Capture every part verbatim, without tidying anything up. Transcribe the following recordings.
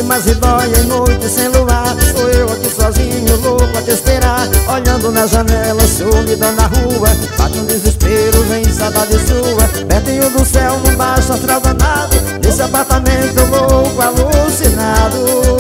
mais me dói em noite sem luar, sou eu aqui sozinho, louco a te esperar. Olhando na janela, solidão na rua, bate um desespero, vem saudade sua. Pertinho do céu, num baixo astral danado, nesse apartamento louco, alucinado.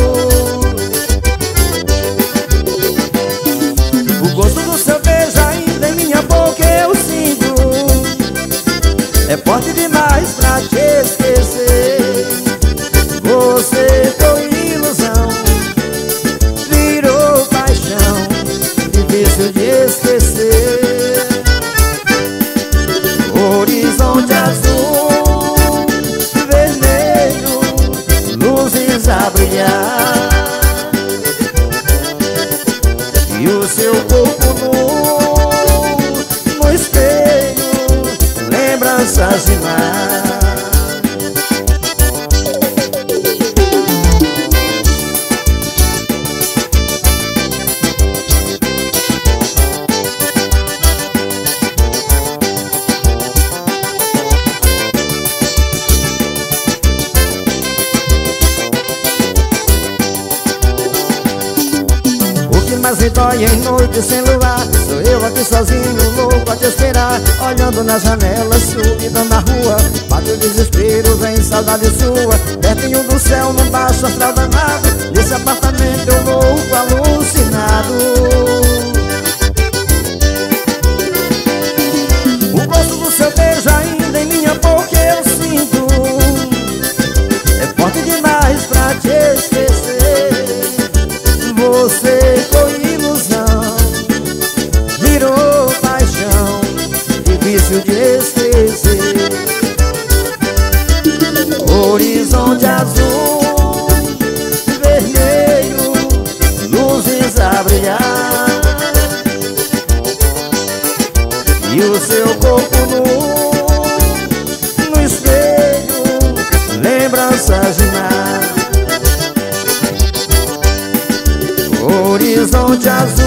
O gosto do seu beijo ainda em minha boca eu sinto, é forte demais pra te esquecer. Você foi ilusão, virou paixão, difícil de esquecer. Horizonte azul, vermelho, luzes a brilhar, e o seu corpo nu, no espelho, lembranças de mar. Mas me dói em noite sem luar, sou eu aqui sozinho, louco a te esperar. Olhando na janela, solidão na rua, bate o desespero, vem saudade sua. Pertinho do céu, num baixo astral danado, nesse apartamento eu louco, alucinado. O gosto do seu beijo ainda em minha boca eu sinto, é forte demais pra te esquecer. Você foi ilusão, virou paixão, difícil de esquecer. Horizonte azul, vermelho, luzes a brilhar, e o seu corpo nu, no espelho, lembranças de mar. Horizonte azul,